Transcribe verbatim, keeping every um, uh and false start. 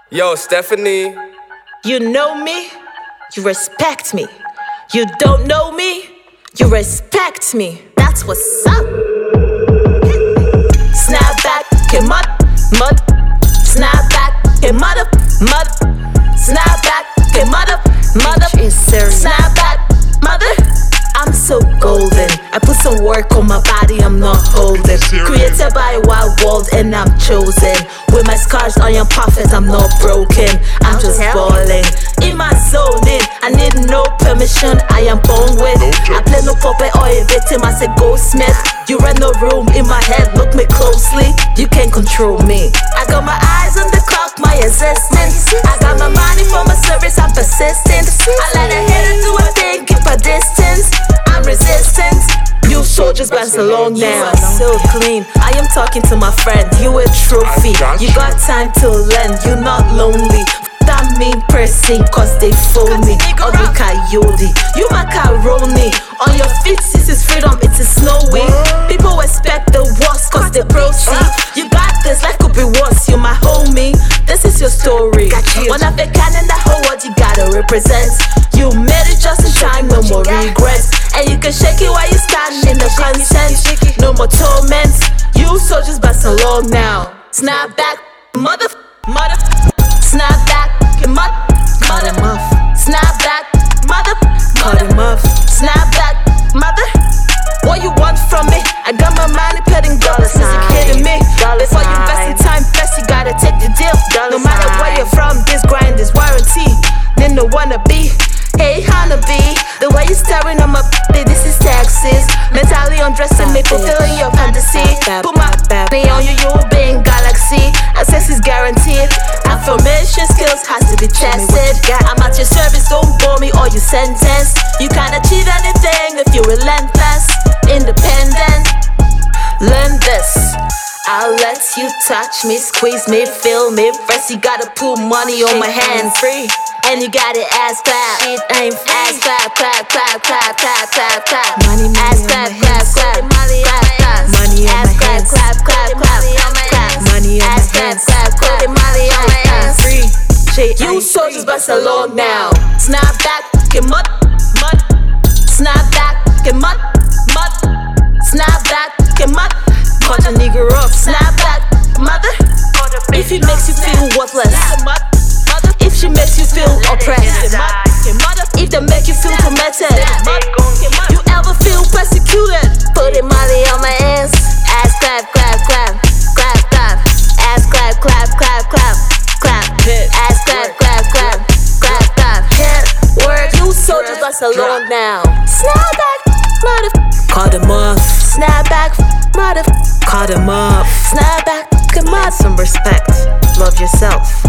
Yo, Stephanie. You know me, you respect me. You don't know me, you respect me. That's what's up. Snap back, get mud, mud. Snap back, get mud up, mud. Snap back, get mud up, mud up. Snap back, mother. I'm so golden. I put some work on my body, I'm not holding. Created by a wild world and I'm chosen. With my scars on your prophet, I'm not broken. I'm just balling. In my zone in, I need no permission, I am born with. I play no puppet or a victim, I say goldsmith. You rent no room in my head, look me closely. You can't control me. I got my eyes on the clock, my existence. I got my money for my service, I'm persistent. I let a hater do a thing, keep a distance. I'm resistant. You soldiers bounce along now. You are so clean. I am talking to my friend. You a trophy. You got time to learn. You're not lonely. That mean person, cause they phone me. Ugly coyote. You macaroni. On your feet, this is freedom. It is snowy. People expect the worst, cause they proceed. You got this, life could be worse. You're my homie. This is your story. One of a kind in the whole world you gotta represent. You made it just in time, no more regrets. And you can shake it while you stand in the consent. No more torment. You soldiers bounce along now. Snap back, mother, mother. Snap back, mother, mother. Snap back, mother, mother. Snap back, mother. What you want from me? I got my money petting dollars. Music hitting me. Before you invest in time, first you gotta take the deal. No matter where you're from, this grind is warranty. Then no wanna be. Hey, honeybee, the way you staring on my b****, this is taxes. Mentally undressing me, fulfilling your fantasy. Put my b****y on you, you'll be in galaxy. Access is guaranteed. Affirmation skills has to be tested. I'm at your service, don't bore me or you sentence. You can't achieve anything if you're relentless. Independent, learn this. I'll let you touch me, squeeze me, feel me. First you gotta put money on my hands. Free. And you got it ass clap. Shit ain't free. Ass clap, clap, clap, clap, clap, clap, clap. Money, money ass clap, clap, clap, clap, clap. Money on ass my clap, hands. clap, clap, clap, clap. Money on ass my clap, hands. clap, clap. Money on my hands. Free. Shit You ain't soldiers free. bust along now. Snap back, get mud, mud. Snap back, get mud, mud. Snap back, get mud. Cut a nigga off. Snap back, mother. If it makes you feel worthless. If she makes you feel oppressed. If they make you feel tormented. You ever feel persecuted? Put money on my ass. Ass clap, clap, clap, clap, clap. Ass clap, clap, clap, clap, clap. Ass clap, clap, clap, clap, clap. Hit work. You soldiers bust along now. Snap back, mother. Call them off. Snap back, mother. Call them off. Snap back, come on. Some respect. Love yourself.